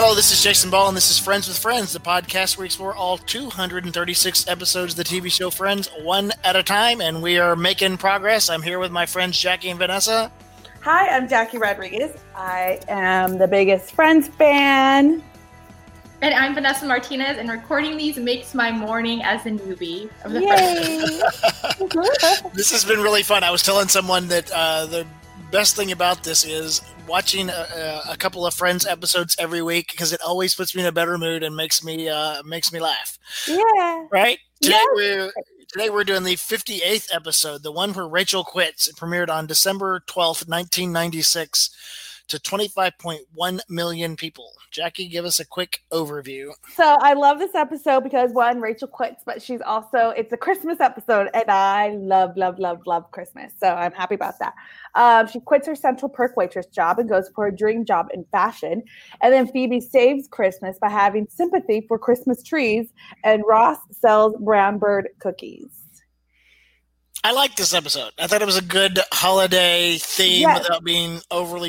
Hello, this is Jason Ball, and this is Friends with Friends, the podcast where we explore all 236 episodes of the TV show Friends, one at a time, and we are making progress. I'm here with my friends Jackie and Vanessa. Hi, I'm Jackie Rodriguez. I am the biggest Friends fan. And I'm Vanessa Martinez, and recording these makes my morning as a newbie of the Yay! This has been really fun. I was telling someone that the best thing about this is watching a couple of Friends episodes every week because it always puts me in a better mood and makes me laugh. Yeah. Right? Today we're doing the 58th episode, the one where Rachel quits. It premiered on December 12th, 1996 to 25.1 million people. Jackie, give us a quick overview. So I love this episode because one, Rachel quits, but it's a Christmas episode, and I love Christmas. So I'm happy about that. She quits her Central Perk waitress job and goes for a dream job in fashion. And then Phoebe saves Christmas by having sympathy for Christmas trees, and Ross sells brown bird cookies. I like this episode. I thought it was a good holiday theme without being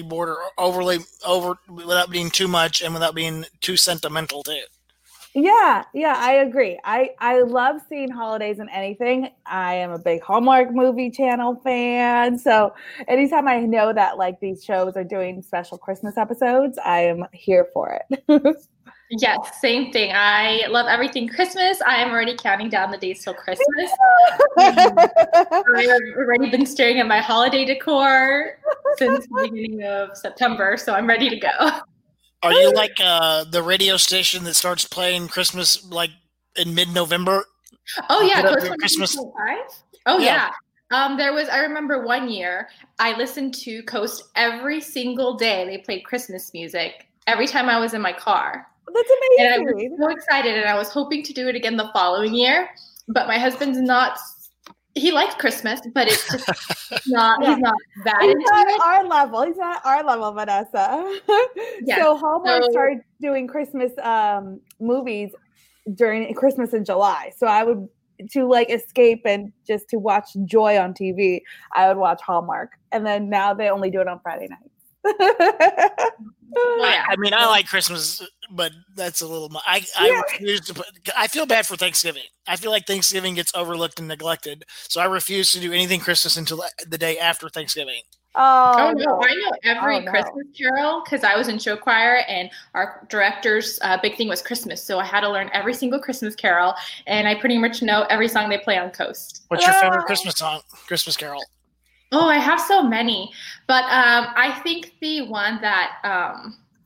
without being too much and without being too sentimental too. Yeah, I agree. I love seeing holidays in anything. I am a big Hallmark movie channel fan. So anytime I know that like these shows are doing special Christmas episodes, I am here for it. Yes, same thing. I love everything Christmas. I am already counting down the days till Christmas. I've already been staring at my holiday decor since the beginning of September, so I'm ready to go. Are you like the radio station that starts playing Christmas like in mid-November? Oh yeah, Christmas. Oh yeah. I remember one year I listened to Coast every single day. They played Christmas music every time I was in my car. That's amazing. And I was so excited, and I was hoping to do it again the following year. But my husband's he likes Christmas, but it's just not, he's not that into it. Our level. He's not our level, Vanessa. Yes. So Hallmark started doing Christmas movies during Christmas in July. So I would, to like escape and just to watch joy on TV, I would watch Hallmark. And then now they only do it on Friday nights. I mean, I like Christmas, but that's a little. I refuse to put. I feel bad for Thanksgiving. I feel like Thanksgiving gets overlooked and neglected, so I refuse to do anything Christmas until the day after Thanksgiving. Oh no! I know every Christmas carol because I was in show choir, and our director's big thing was Christmas, so I had to learn every single Christmas carol, and I pretty much know every song they play on Coast. What's your favorite Christmas song? Christmas carol? Oh, I have so many, but I think the one that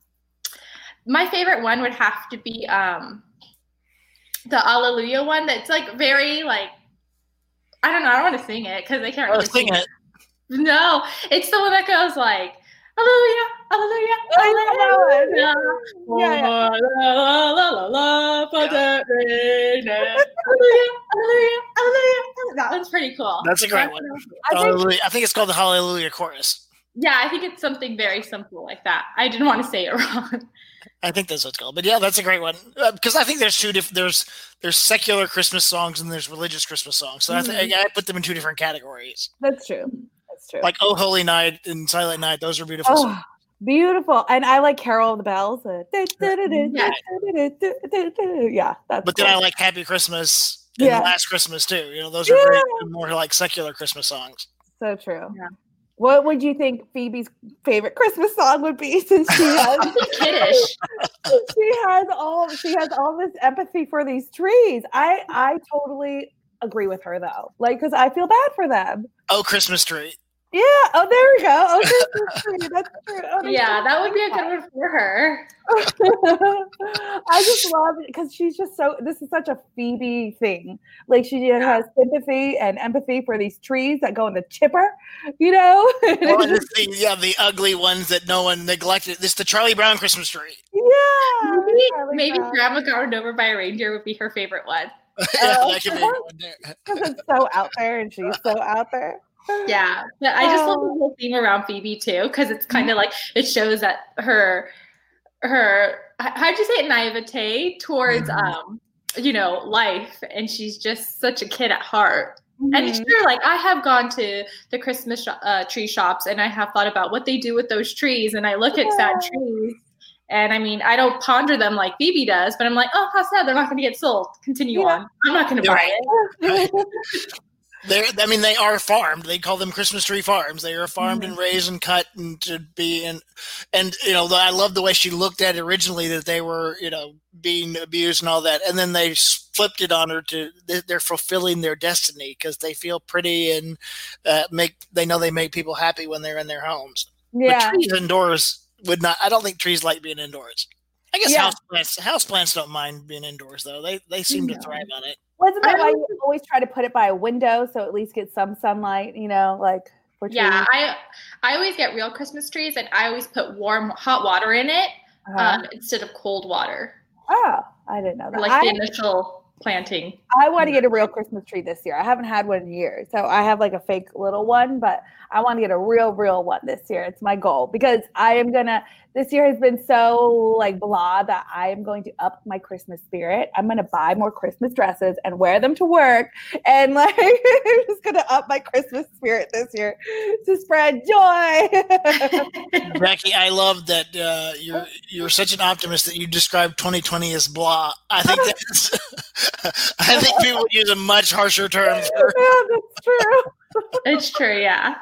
my favorite one would have to be the Alleluia one. That's like very like I don't know. I don't want to sing it because I can't really sing it. No, it's the one that goes like Alleluia, Alleluia, Alleluia. La la la la la for the rain. Alleluia, Alleluia, Alleluia. That one's pretty cool. That's a great one. I think it's called the Hallelujah Chorus. Yeah, I think it's something very simple like that. I didn't want to say it wrong. I think that's what it's called. But yeah, that's a great one. Because I think there's two different, there's secular Christmas songs and there's religious Christmas songs. So I put them in two different categories. That's true. Like Oh Holy Night and Silent Night, those are beautiful songs. Beautiful. And I like Carol of the Bells. Yeah. But then I like Happy Christmas and Last Christmas too. You know, those are very, more like secular Christmas songs. So true. Yeah. What would you think Phoebe's favorite Christmas song would be since she has kiddish? She has all this empathy for these trees. I totally agree with her though. Like, because I feel bad for them. Oh, Christmas Tree. Yeah. Oh, there we go. Oh, Christmas Tree. That's true. Oh, yeah, that would be a good one for her. I just love it because she's just this is such a Phoebe thing. Like she has sympathy and empathy for these trees that go in the chipper, you know? The ugly ones that no one neglected. This is the Charlie Brown Christmas tree. Yeah. Maybe Grandma got run over by a reindeer would be her favorite one. That could be one there. Because it's so out there and she's so out there. Yeah, but I just love the whole theme around Phoebe too, because it's kind of like it shows that her how'd you say it, naivete towards life, and she's just such a kid at heart. And it's true, like I have gone to the Christmas tree shops and I have thought about what they do with those trees, and I look at sad trees And I mean, I don't ponder them like Phoebe does, but I'm like, oh, how sad they're not going to get sold. Continue on. I'm not going to buy it. They are farmed. They call them Christmas tree farms. They are farmed and raised and cut and to be and I love the way she looked at it originally, that they were being abused and all that, and then they flipped it on her to they're fulfilling their destiny because they feel pretty and they know they make people happy when they're in their homes. Yeah, but trees indoors would not. I don't think trees like being indoors. I guess houseplants don't mind being indoors though. They seem to thrive on it. Wasn't that why you always try to put it by a window so at least get some sunlight, like for trees? Yeah, I always get real Christmas trees, and I always put warm, hot water in it instead of cold water. Oh, I didn't know that. Like the initial planting. I want to get a real Christmas tree this year. I haven't had one in years. So I have like a fake little one, but I want to get a real one this year. It's my goal because this year has been so like blah that I am going to up my Christmas spirit. I'm going to buy more Christmas dresses and wear them to work. And like, I'm just going to up my Christmas spirit this year to spread joy. Becky, I love that you're such an optimist that you described 2020 as blah. I think I think people would use a much harsher term. Yeah, that's true. It's true, yeah.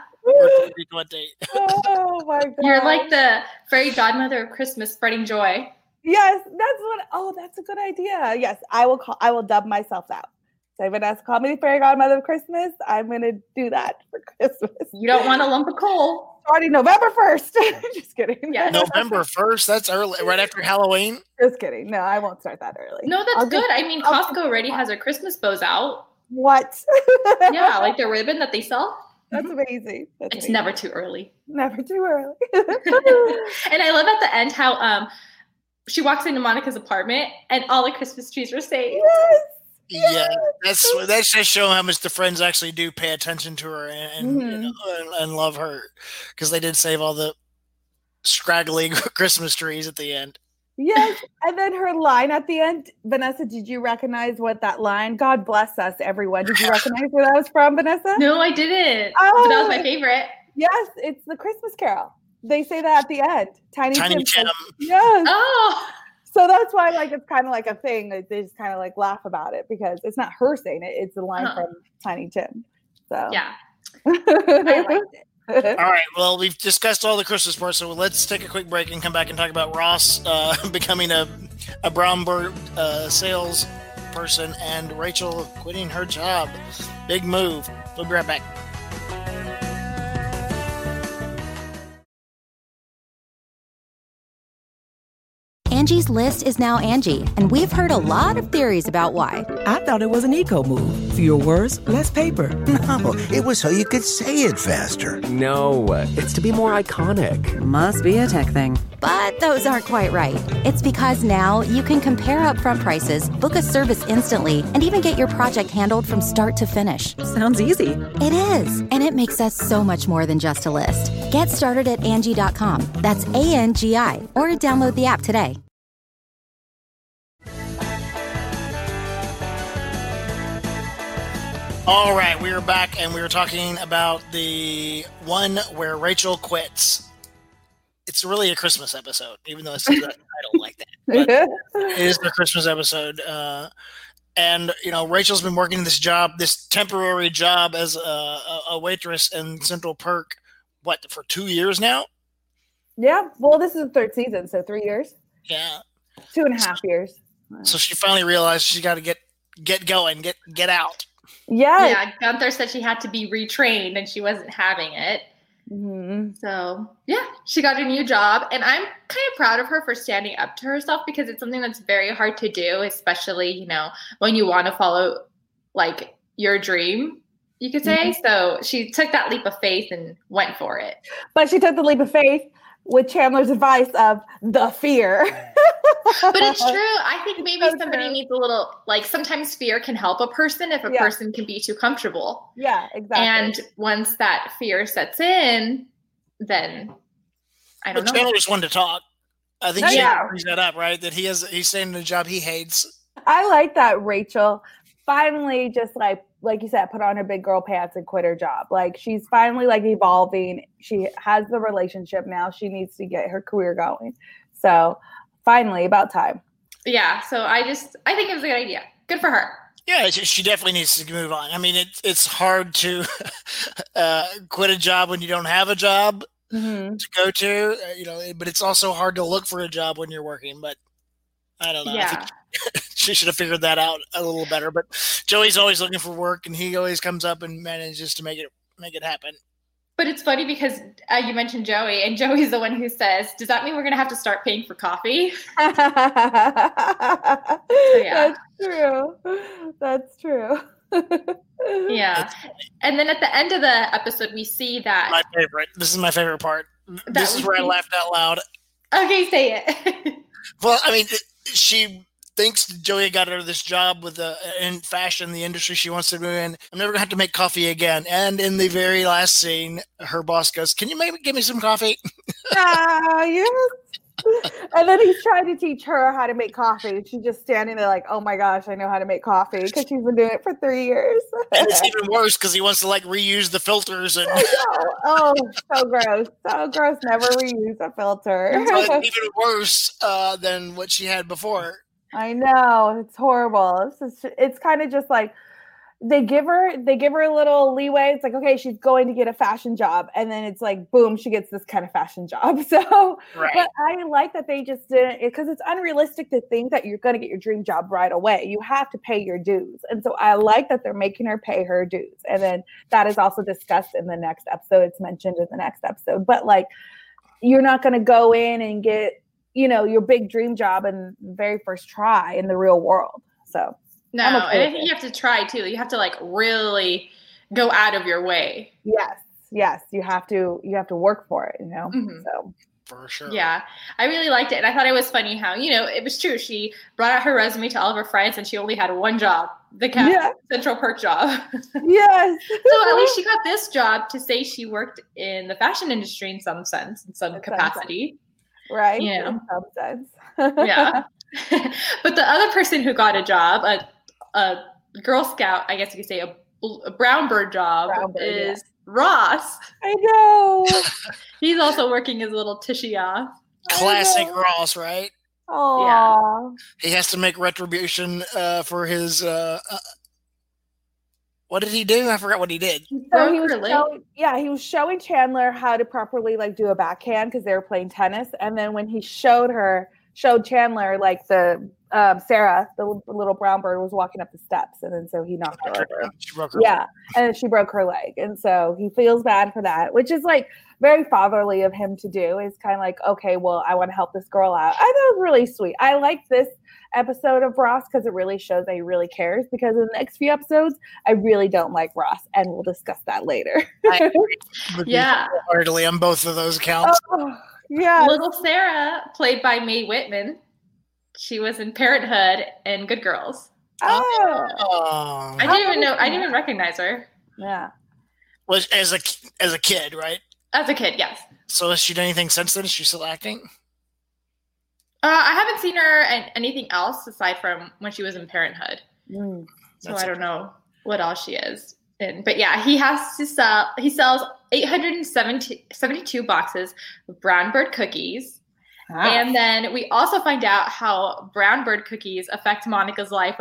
Oh my God. You're like the fairy godmother of Christmas, spreading joy. Yes, that's a good idea. Yes, I will dub myself that. So Vanessa called me the fairy godmother of Christmas. I'm gonna do that for Christmas. You don't want a lump of coal. Starting November 1st. Just kidding. Yeah. November 1st? That's early, right after Halloween? Just kidding. No, I won't start that early. No, that's good. I mean, Costco already has their Christmas bows out. What? Yeah, like the ribbon that they sell. That's amazing. It's never too early. Never too early. And I love at the end how she walks into Monica's apartment and all the Christmas trees were saved. Yes. Yeah, that's just showing how much the friends actually do pay attention to her and love her, because they did save all the scraggly Christmas trees at the end. Yes, and then her line at the end, Vanessa, did you recognize what that line? God bless us, everyone. Did you recognize where that was from, Vanessa? No, I didn't. But that was my favorite. Yes, it's the Christmas Carol. They say that at the end. Tiny Tim. Yes. Oh. So that's why, like, it's kind of like a thing. They just kind of like laugh about it because it's not her saying it; it's the line from Tiny Tim. So yeah, I liked it. All right. Well, we've discussed all the Christmas parts, so let's take a quick break and come back and talk about Ross becoming a brown bird sales person and Rachel quitting her job. Big move. We'll be right back. Angie's List is now Angie, and we've heard a lot of theories about why. I thought it was an eco move. Fewer words, less paper. No, it was so you could say it faster. No, it's to be more iconic. Must be a tech thing. But those aren't quite right. It's because now you can compare upfront prices, book a service instantly, and even get your project handled from start to finish. Sounds easy. It is, and it makes us so much more than just a list. Get started at Angie.com. That's ANGI, or download the app today. All right, we are back, and we were talking about the one where Rachel quits. It's really a Christmas episode, even though it's I don't like that. But it is the Christmas episode. And, Rachel's been working this temporary job as a waitress in Central Perk, for 2 years now? Yeah. Well, this is the third season, so 3 years. Yeah. 2.5 years. So she finally realized she's got to get going, get out. Yeah. Gunther said she had to be retrained and she wasn't having it. Mm-hmm. So, yeah, she got a new job. And I'm kind of proud of her for standing up to herself because it's something that's very hard to do, especially, when you want to follow, like, your dream, you could say. Mm-hmm. So she took that leap of faith and went for it. But she took the leap of faith with Chandler's advice of the fear. But it's true. I think maybe somebody needs a little, like, sometimes fear can help a person if a person can be too comfortable. Yeah, exactly. And once that fear sets in, then I don't know. Chandler just wanted to talk. I think she brings that up, right? That he's saying the job he hates. I like that Rachel finally just like like you said, put on her big girl pants and quit her job. Like she's finally like evolving. She has the relationship now. She needs to get her career going. So finally, about time. Yeah. So I think it was a good idea. Good for her. Yeah, she definitely needs to move on. I mean, it's hard to quit a job when you don't have a job to go to, but it's also hard to look for a job when you're working. But I don't know. Yeah. I think she should have figured that out a little better. But Joey's always looking for work, and he always comes up and manages to make it happen. But it's funny because you mentioned Joey, and Joey's the one who says, "Does that mean we're going to have to start paying for coffee?" Yeah. That's true. Yeah. And then at the end of the episode, we see that my favorite. This is my favorite part. This is where I laughed out loud. Okay, say it. Well, I mean, she thinks Joey got her this job with in fashion, the industry she wants to be in. I'm never going to have to make coffee again. And in the very last scene, her boss goes, "Can you maybe give me some coffee?" Yes. And then he's trying to teach her how to make coffee. She's just standing there like, "Oh my gosh, I know how to make coffee," because she's been doing it for 3 years. And it's even worse because he wants to reuse the filters. And oh, so gross. So gross. Never reuse a filter. So it's even worse than what she had before. I know, it's horrible. It's kind of just like they give her a little leeway. It's like, okay, she's going to get a fashion job, and then it's like, boom, she gets this kind of fashion job. So, right. But I like that they just didn't, because it's unrealistic to think that you're going to get your dream job right away. You have to pay your dues, and so I like that they're making her pay her dues, and then that is also discussed in the next episode. It's mentioned in the next episode, but you're not going to go in and get your big dream job in the very first try in the real world. So no, and I think you have to try too. You have to really go out of your way. Yes. You have to work for it, Mm-hmm. So for sure. Yeah. I really liked it. And I thought it was funny how, it was true. She brought out her resume to all of her friends and she only had one job, the Central Perk job. Yes. So at least she got this job to say she worked in the fashion industry in some sense, in some capacity. Right. Yeah. In some sense. Yeah. But the other person who got a job, a Girl Scout, I guess you could say a brown bird job, is Ross. I know. He's also working his little tushy off. Classic Ross, right? Oh. Yeah. He has to make retribution for his. What did he do? I forgot what he did. So he was showing Chandler how to properly do a backhand because they were playing tennis, and then when he showed Chandler the Sarah, the little brown bird, was walking up the steps, and then so he knocked her over. She broke her leg. And then she broke her leg, and so he feels bad for that, which is very fatherly of him to do. It's kind of okay, well, I want to help this girl out. I thought it was really sweet. I like this episode of Ross because it really shows that he really cares, because in the next few episodes I really don't like Ross, and we'll discuss that later. I agree. Yeah, heartily on both of those accounts. Yeah. Little Sarah, played by Mae Whitman, she was in Parenthood and Good Girls. Oh. I didn't even recognize her. Yeah. Was as a kid, right? As a kid, yes. So has she done anything since then? Is she still acting? I haven't seen her in anything else aside from when she was in Parenthood. So I don't know what else she is in. But yeah, he sells 872 boxes of Brown Bird cookies. Ah. And then we also find out how Brown Bird cookies affected Monica's life.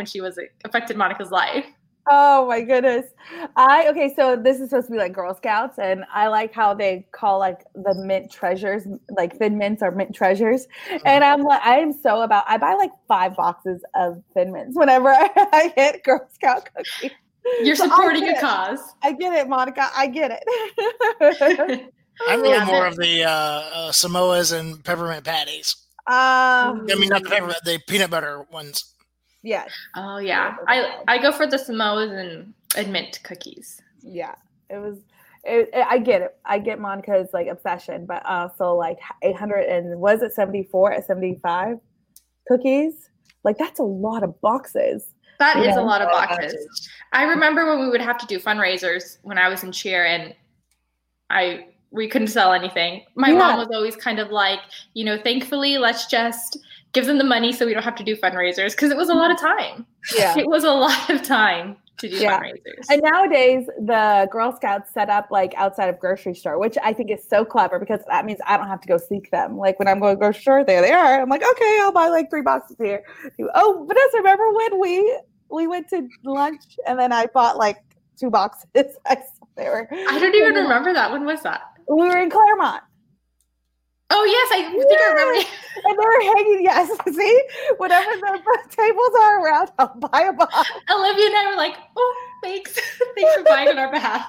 Oh my goodness. So this is supposed to be Girl Scouts, and I like how they call the mint treasures, Thin Mints are mint treasures. And I buy 5 boxes of Thin Mints whenever I get Girl Scout cookies. You're supporting a cause. I get it, Monica. I get it. I'm really more of the Samoas and peppermint patties. I mean, not the peppermint, the peanut butter ones. Yes. Oh yeah, I go for the Samoas and mint cookies. Yeah, I get it. I get Monica's obsession, but also 800 and was it 74 at 75 cookies? That's a lot of boxes. That is a lot of boxes. I remember when we would have to do fundraisers when I was in cheer, and we couldn't sell anything. My mom was always kind of thankfully, let's just give them the money so we don't have to do fundraisers, because it was a lot of time. Yeah. It was a lot of time to do Yeah. fundraisers. And nowadays, the Girl Scouts set up like outside of grocery store, which I think is so clever because that means I don't have to go seek them. Like when I'm going to grocery store, there they are. I'm like, okay, I'll buy like 3 boxes here. Oh, Vanessa, remember when we went to lunch and then I bought like 2 boxes? I don't even remember that. When was that? We were in Claremont. Oh yes, I think I remember. And they were hanging. Yes, see, whenever the tables are around, I'll buy a box. Olivia and I were like, "Oh, thanks, thanks for buying on our behalf."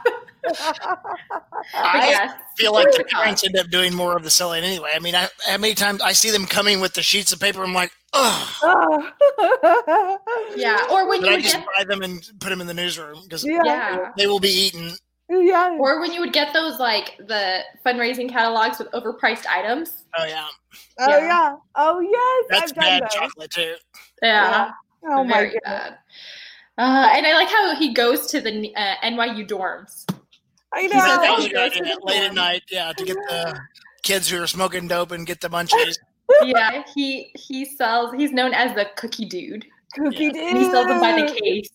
I feel like the parents end up doing more of the selling anyway. I mean, how many times I see them coming with the sheets of paper? I'm like, oh. Yeah, or when but you I just buy them and put them in the newsroom because they will be eaten. Yeah. Or when you would get those like the fundraising catalogs with overpriced items. Oh yeah. Oh yeah. Oh yes. That's I've done bad those. chocolate too. Yeah. Oh my Very goodness. bad. And I like how he goes to the NYU dorms. I That know. was a good idea. Late at night, to get the kids who are smoking dope and get the munchies. Yeah, he's known as the cookie dude. Cookie dude. And he sells them by the case.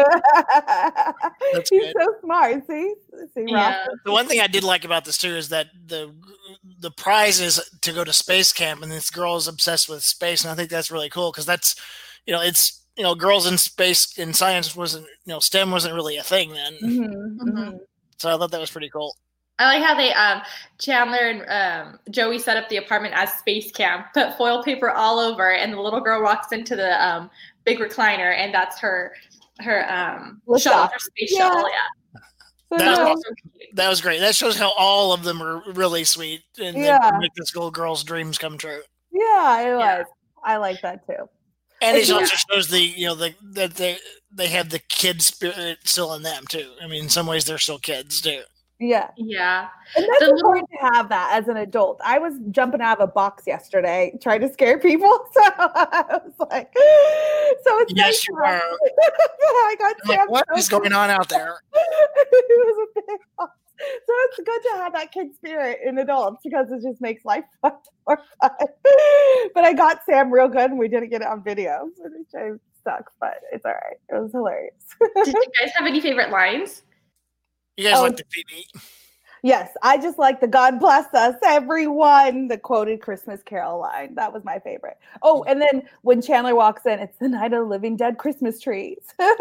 He's good. so smart. See, Yeah. The one thing I did like about this too is that the prize is to go to space camp, and this girl is obsessed with space, and I think that's really cool because that's, it's girls in space in science wasn't, STEM wasn't really a thing then. Mm-hmm. So I thought that was pretty cool. I like how they Chandler and Joey set up the apartment as space camp, put foil paper all over, and the little girl walks into the big recliner, and that's her shuttle, her space shuttle. Yeah. That was great. That shows how all of them are really sweet and they make this little girl's dreams come true. Yeah, it was. I like that too. And it also shows that they have the kid spirit still in them too. I mean, in some ways they're still kids too. Yeah. Yeah. And that's important to have that as an adult. I was jumping out of a box yesterday trying to scare people. So I was like, it's nice. You are. I got like, what is going on out there? It was a big box. So it's good to have that kid spirit in adults because it just makes life more fun. But I got Sam real good and we didn't get it on video. So it sucks, but it's all right. It was hilarious. Did you guys have any favorite lines? You guys like the Phoebe? Yes, I just like the God bless us, everyone, the quoted Christmas Carol line. That was my favorite. Oh, and then when Chandler walks in, it's the night of living dead Christmas trees.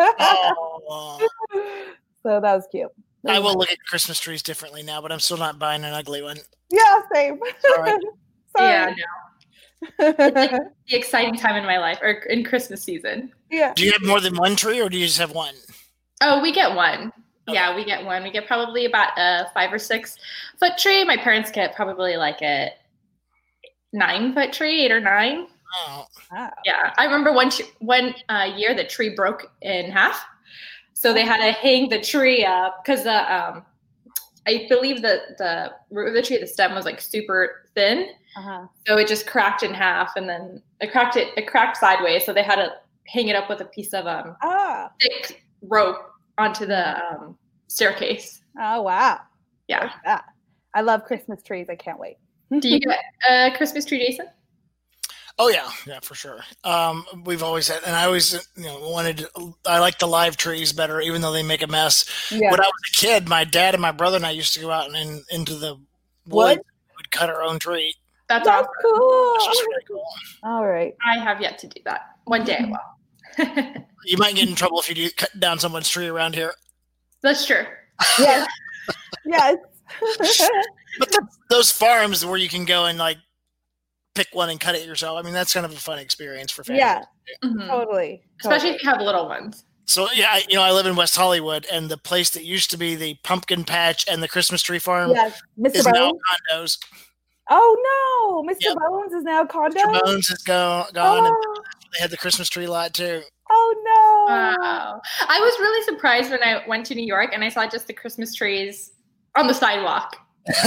Oh. So that was cute. I will look at Christmas trees differently now, but I'm still not buying an ugly one. Yeah, same. Sorry. Yeah, no. It's like the exciting time in my life, or in Christmas season. Yeah. Do you have more than one tree, or do you just have one? Oh, we get one. Okay. Yeah, we get one. We get probably about a 5 or 6 foot tree. My parents get probably like a 9 foot tree, 8 or 9. Oh. Wow. Yeah, I remember one year the tree broke in half, so they had to hang the tree up because I believe the root of the tree, the stem was like super thin, so it just cracked in half, and then it cracked sideways, so they had to hang it up with a piece of thick rope onto the staircase. Oh wow! Yeah, I love Christmas trees. I can't wait. Do you get a Christmas tree, Jason? Oh yeah, for sure. We've always had, and I always, I like the live trees better, even though they make a mess. Yeah. When I was a kid, my dad and my brother and I used to go out and into the woods. We'd cut our own tree. That's awesome. Cool. That's just really cool. All right. I have yet to do that. One day I will. You might get in trouble if you do cut down someone's tree around here. That's true. Yes. Yes. But those farms where you can go and like pick one and cut it yourself. I mean, that's kind of a fun experience for families. Yeah, totally. Especially if you have little ones. So yeah, I live in West Hollywood, and the place that used to be the pumpkin patch and the Christmas tree farm is now condos. Oh no, Mr. Bones is now condo. Mr. Bones is gone. And they had the Christmas tree lot too. Oh no! Wow. I was really surprised when I went to New York and I saw just the Christmas trees on the sidewalk.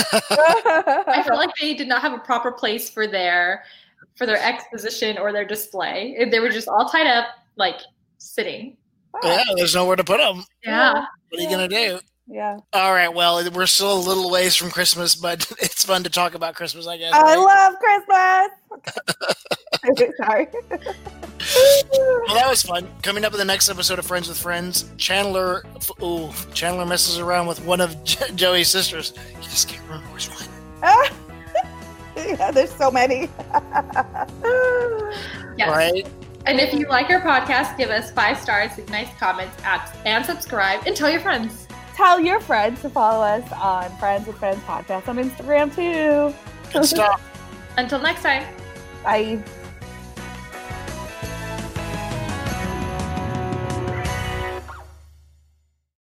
I felt like they did not have a proper place for their exposition or their display. They were just all tied up, like sitting. Yeah, there's nowhere to put them. Yeah. What are you gonna do? Yeah. All right. Well, we're still a little ways from Christmas, but it's fun to talk about Christmas, I guess. I love Christmas. Sorry. Well, that was fun. Coming up in the next episode of Friends with Friends, Chandler messes around with one of Joey's sisters. You just can't remember which one. Yeah, there's so many. Yes. Right? And if you like our podcast, give us 5 stars, leave nice comments, and subscribe, and tell your friends. Tell your friends to follow us on Friends with Friends podcast on Instagram too. Good stuff. Until next time. Bye.